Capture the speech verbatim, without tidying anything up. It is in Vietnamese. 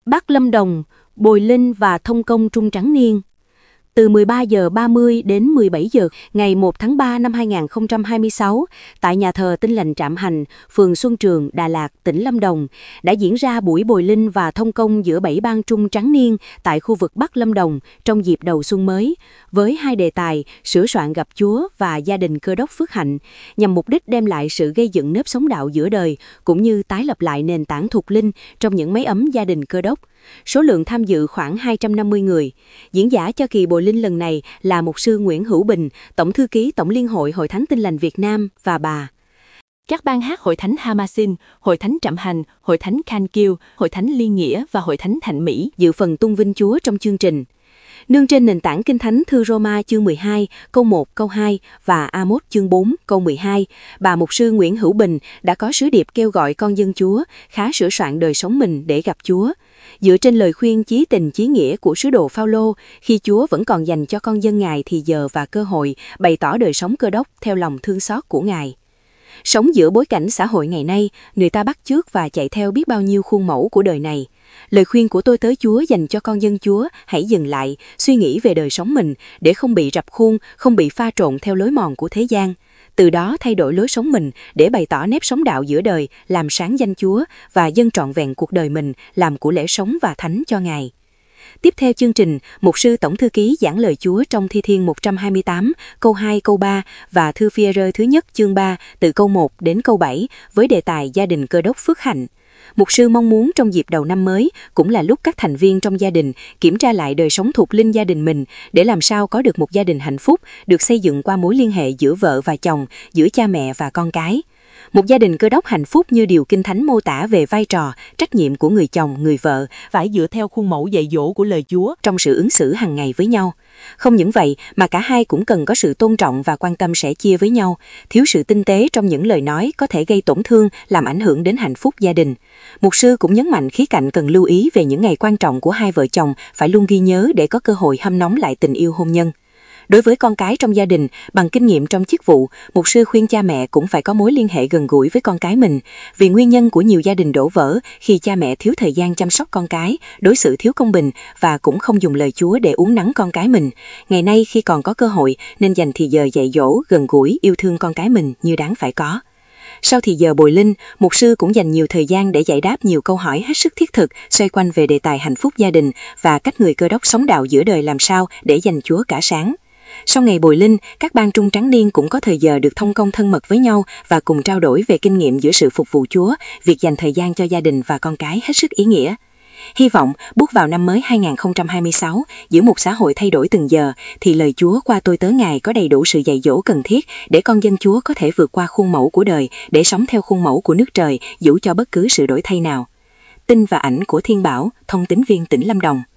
Bắc Lâm Đồng, Bồi Linh và Thông Công Trung Trắng Niên. Từ mười ba giờ ba mươi đến mười bảy giờ ngày một tháng ba năm hai nghìn không trăm hai mươi sáu, tại nhà thờ Tin Lành Trạm Hành, phường Xuân Trường, Đà Lạt, tỉnh Lâm Đồng, đã diễn ra buổi bồi linh và thông công giữa bảy ban Trung Trắng Niên tại khu vực Bắc Lâm Đồng trong dịp đầu xuân mới, với hai đề tài sửa soạn gặp Chúa và gia đình Cơ Đốc Phước Hạnh, nhằm mục đích đem lại sự gây dựng nếp sống đạo giữa đời, cũng như tái lập lại nền tảng thuộc linh trong những mái ấm gia đình Cơ Đốc. Số lượng tham dự khoảng hai trăm năm mươi người. Diễn giả cho kỳ bồi linh lần này là mục sư Nguyễn Hữu Bình, Tổng thư ký Tổng liên hội Hội Thánh Tin Lành Việt Nam và bà. Các ban hát Hội Thánh Hamasin, Hội Thánh Trạm Hành, Hội Thánh Can Kiêu, Hội Thánh Liên Nghĩa và Hội Thánh Thạnh Mỹ dự phần tung vinh Chúa trong chương trình. Nương trên nền tảng Kinh Thánh thư Roma chương mười hai, câu một, câu hai và Amos chương bốn, câu mười hai, bà mục sư Nguyễn Hữu Bình đã có sứ điệp kêu gọi con dân Chúa khá sửa soạn đời sống mình để gặp Chúa. Dựa trên lời khuyên chí tình chí nghĩa của sứ đồ Phao-lô, khi Chúa vẫn còn dành cho con dân Ngài thì giờ và cơ hội bày tỏ đời sống Cơ Đốc theo lòng thương xót của Ngài. Sống giữa bối cảnh xã hội ngày nay, người ta bắt chước và chạy theo biết bao nhiêu khuôn mẫu của đời này. Lời khuyên của tôi tới Chúa dành cho con dân Chúa, hãy dừng lại, suy nghĩ về đời sống mình để không bị rập khuôn, không bị pha trộn theo lối mòn của thế gian. Từ đó thay đổi lối sống mình để bày tỏ nếp sống đạo giữa đời, làm sáng danh Chúa và dâng trọn vẹn cuộc đời mình làm của lễ sống và thánh cho Ngài. Tiếp theo chương trình, mục sư Tổng thư ký giảng lời Chúa trong Thi Thiên một trăm hai mươi tám, câu hai, câu ba và thư Phi-e-rơ thứ nhất chương ba từ câu một đến câu bảy với đề tài gia đình Cơ Đốc Phước Hạnh. Mục sư mong muốn trong dịp đầu năm mới cũng là lúc các thành viên trong gia đình kiểm tra lại đời sống thuộc linh gia đình mình để làm sao có được một gia đình hạnh phúc, được xây dựng qua mối liên hệ giữa vợ và chồng, giữa cha mẹ và con cái. Một gia đình Cơ Đốc hạnh phúc như điều Kinh Thánh mô tả về vai trò, trách nhiệm của người chồng, người vợ phải dựa theo khuôn mẫu dạy dỗ của lời Chúa trong sự ứng xử hàng ngày với nhau. Không những vậy mà cả hai cũng cần có sự tôn trọng và quan tâm sẻ chia với nhau. Thiếu sự tinh tế trong những lời nói có thể gây tổn thương, làm ảnh hưởng đến hạnh phúc gia đình. Mục sư cũng nhấn mạnh khía cạnh cần lưu ý về những ngày quan trọng của hai vợ chồng phải luôn ghi nhớ để có cơ hội hâm nóng lại tình yêu hôn nhân. Đối với con cái trong gia đình, bằng kinh nghiệm trong chức vụ, mục sư khuyên cha mẹ cũng phải có mối liên hệ gần gũi với con cái mình, vì nguyên nhân của nhiều gia đình đổ vỡ khi cha mẹ thiếu thời gian chăm sóc con cái, đối xử thiếu công bình và cũng không dùng lời Chúa để uốn nắn con cái mình. Ngày nay khi còn có cơ hội nên dành thì giờ dạy dỗ, gần gũi, yêu thương con cái mình như đáng phải có. Sau thì giờ bồi linh, mục sư cũng dành nhiều thời gian để giải đáp nhiều câu hỏi hết sức thiết thực xoay quanh về đề tài hạnh phúc gia đình và cách người Cơ Đốc sống đạo giữa đời làm sao để dành Chúa cả sáng. Sau ngày bồi linh, các ban Trung Trắng Niên cũng có thời giờ được thông công thân mật với nhau và cùng trao đổi về kinh nghiệm giữa sự phục vụ Chúa, việc dành thời gian cho gia đình và con cái hết sức ý nghĩa. Hy vọng, bước vào năm mới hai nghìn không trăm hai mươi sáu, giữa một xã hội thay đổi từng giờ, thì lời Chúa qua tôi tớ Ngài có đầy đủ sự dạy dỗ cần thiết để con dân Chúa có thể vượt qua khuôn mẫu của đời, để sống theo khuôn mẫu của nước trời, dù cho bất cứ sự đổi thay nào. Tin và ảnh của Thiên Bảo, thông tín viên tỉnh Lâm Đồng.